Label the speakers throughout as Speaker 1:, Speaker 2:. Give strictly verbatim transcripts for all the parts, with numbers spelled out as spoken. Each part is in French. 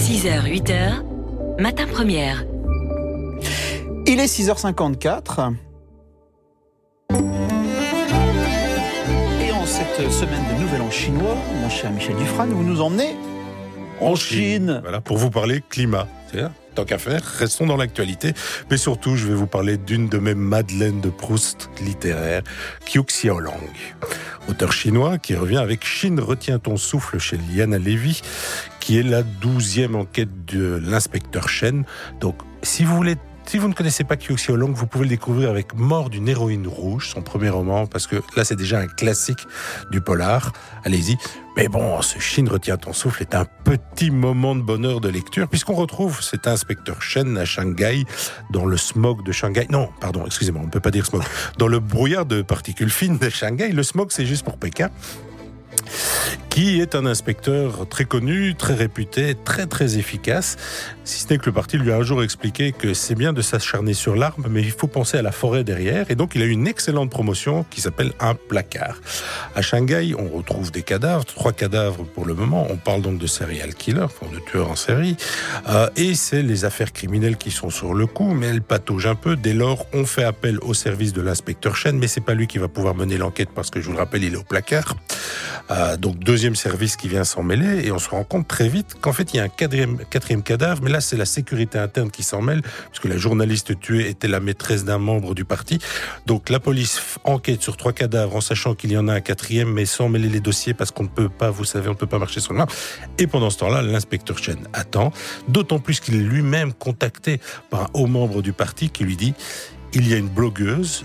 Speaker 1: six heures, huit heures, Matin Première.
Speaker 2: Il est six heures cinquante-quatre. Et en cette semaine de Nouvel An chinois, mon cher Michel Dufresne, vous nous emmenez en Chine. Chine.
Speaker 3: Voilà, pour vous parler climat. C'est tant qu'à faire, restons dans l'actualité. Mais surtout, je vais vous parler d'une de mes madeleines de Proust littéraires, Qiu Xiaolong. Auteur chinois qui revient avec Chine retient ton souffle chez Liana Levy, qui est la douzième enquête de l'inspecteur Chen. Donc, si vous voulez Si vous ne connaissez pas Qiu Xiaolong, vous pouvez le découvrir avec Mort d'une héroïne rouge, son premier roman, parce que là, c'est déjà un classique du polar. Allez-y. Mais bon, ce Chine retient ton souffle est un petit moment de bonheur de lecture, puisqu'on retrouve cet inspecteur Chen à Shanghai, dans le smog de Shanghai. Non, pardon, excusez-moi, on ne peut pas dire smog. Dans le brouillard de particules fines de Shanghai, le smog, c'est juste pour Pékin, qui est un inspecteur très connu, très réputé, très très efficace, si ce n'est que le parti lui a un jour expliqué que c'est bien de s'acharner sur l'arme, mais il faut penser à la forêt derrière, et donc il a eu une excellente promotion qui s'appelle un placard. À Shanghai, on retrouve des cadavres, trois cadavres pour le moment, on parle donc de serial killer, enfin de tueurs en série, euh, et c'est les affaires criminelles qui sont sur le coup, mais elles pataugent un peu. Dès lors, on fait appel au service de l'inspecteur Chen, mais c'est pas lui qui va pouvoir mener l'enquête parce que, je vous le rappelle, il est au placard. Euh, donc deuxième service qui vient s'en mêler, et on se rend compte très vite qu'en fait il y a un quatrième, quatrième cadavre, mais là c'est la sécurité interne qui s'en mêle, puisque la journaliste tuée était la maîtresse d'un membre du parti. Donc la police enquête sur trois cadavres en sachant qu'il y en a un quatrième, mais sans mêler les dossiers parce qu'on ne peut pas, vous savez, on ne peut pas marcher sur le marbre. Et pendant ce temps-là, l'inspecteur Chen attend, d'autant plus qu'il est lui-même contacté par un haut membre du parti qui lui dit « Il y a une blogueuse,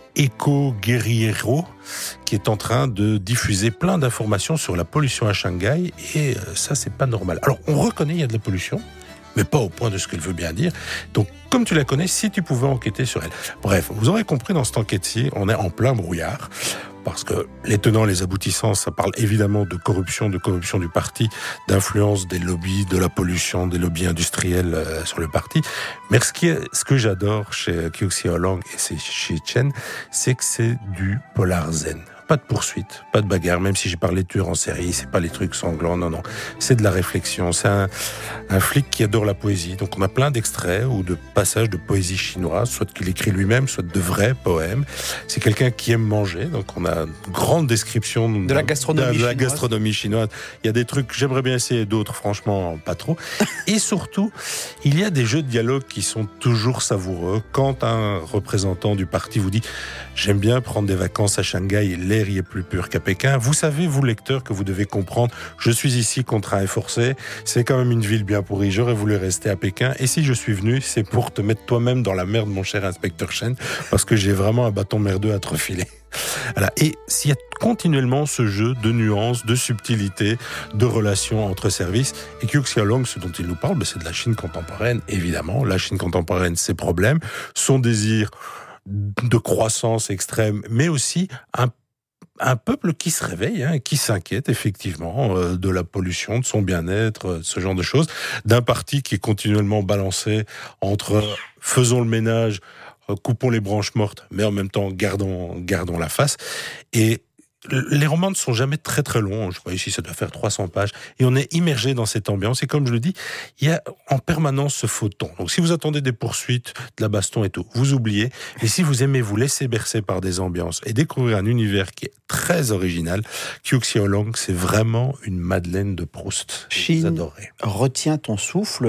Speaker 3: Eco Guerriero, qui est en train de diffuser plein d'informations sur la pollution à Shanghai, et ça, c'est pas normal. » Alors, on reconnaît qu'il y a de la pollution, mais pas au point de ce qu'elle veut bien dire. Donc, comme tu la connais, si tu pouvais enquêter sur elle. Bref, vous aurez compris, dans cette enquête-ci, on est en plein brouillard, parce que les tenants, les aboutissants, ça parle évidemment de corruption, de corruption du parti, d'influence des lobbies, de la pollution, des lobbies industriels euh, sur le parti. Mais ce, qui est, ce que j'adore chez Qiu Xiaolong et chez Chen, c'est que c'est du polar zen. Pas de poursuite, pas de bagarre, même si j'ai parlé de tueurs en série, c'est pas les trucs sanglants, non, non. C'est de la réflexion, c'est un, un flic qui adore la poésie. Donc on a plein d'extraits ou de passages de poésie chinoise, soit qu'il écrit lui-même, soit de vrais poèmes. C'est quelqu'un qui aime manger, donc on a une grande description
Speaker 2: de la gastronomie,
Speaker 3: de, de la
Speaker 2: chinoise.
Speaker 3: gastronomie chinoise. Il y a des trucs que j'aimerais bien essayer, d'autres franchement pas trop. Et surtout, il y a des jeux de dialogue qui sont toujours savoureux. Quand un représentant du parti vous dit « J'aime bien prendre des vacances à Shanghai et l'air y est plus pur qu'à Pékin », vous savez, vous lecteurs, que vous devez comprendre « Je suis ici contraint et forcé, c'est quand même une ville bien pourrie, j'aurais voulu rester à Pékin, et si je suis venu, c'est pour te mettre toi-même dans la merde, mon cher inspecteur Chen, parce que j'ai vraiment un bâton merdeux à te refiler. » Voilà. Et s'il y a continuellement ce jeu de nuances, de subtilités, de relations entre services, et Qiu Xiaolong, ce dont il nous parle, ben c'est de la Chine contemporaine, évidemment. La Chine contemporaine, ses problèmes, son désir de croissance extrême, mais aussi un Un peuple qui se réveille, hein, qui s'inquiète effectivement euh, de la pollution, de son bien-être, euh, ce genre de choses, d'un parti qui est continuellement balancé entre euh, faisons le ménage, euh, coupons les branches mortes, mais en même temps gardons, gardons la face. Et les romans ne sont jamais très très longs, je crois ici ça doit faire trois cents pages, et on est immergé dans cette ambiance, et comme je le dis, il y a en permanence ce faux ton. Donc si vous attendez des poursuites, de la baston et tout, vous oubliez, et si vous aimez vous laisser bercer par des ambiances et découvrir un univers qui est très original, Qiu Xiaolong, c'est vraiment une madeleine de Proust.
Speaker 2: Chine,
Speaker 3: vous adorez.
Speaker 2: retiens ton souffle.